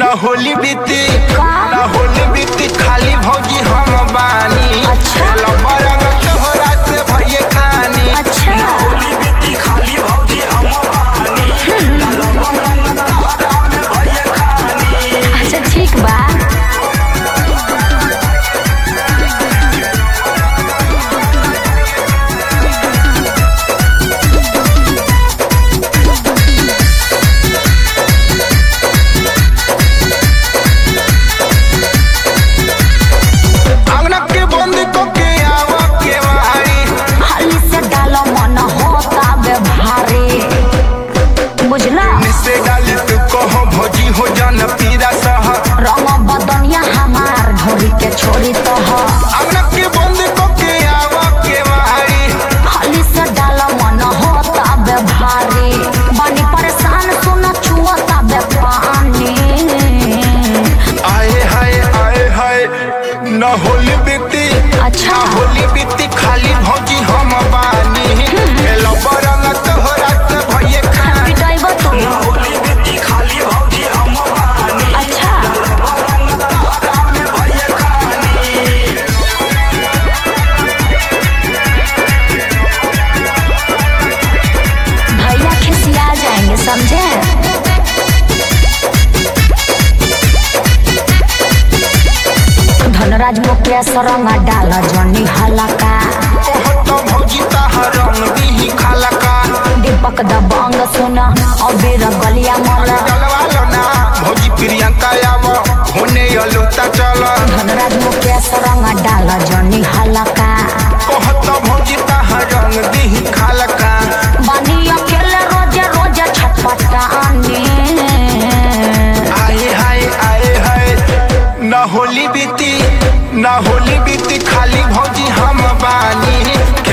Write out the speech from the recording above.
होली बीती ना होली बीती खाली भौजी हम बानी। अच्छा तोहरा से भइए खानी। अच्छा होली बीती खाली भौजी हम बानी। भइए खानी। अच्छा ठीक बा। छोड़ी तो के बंद को के आवा के वारी खाली से डाल मन होता बे भारी बनी परेशान सुन छुअता बे पानी। आए हाय न होली बीती। अच्छा होली बीती खाली भौजी हम बानी। हेलो बरंग तोहरा से भइए खानी। पिटाइबो तू। होली बीती खाली भौजी हम बानी। अच्छा भैया खिसिया जाएंगे समझे। धनराज मुकेश रंग डाल जनी हलका। तो भौजी ताहर रंग दी खालका। दीपक दबंग सुन अबीर गलिया मल। डलवा लो ना भौजी प्रियंका आवा होने अलूता चल। धनराज मुकेश रंग डाल जनी हलका। तो भौजी ताहर रंग दी खालका। बनी अकेले रोजे रोजे छटपटानी। आए हाय ना होली बीती खाली भौजी हम बानी।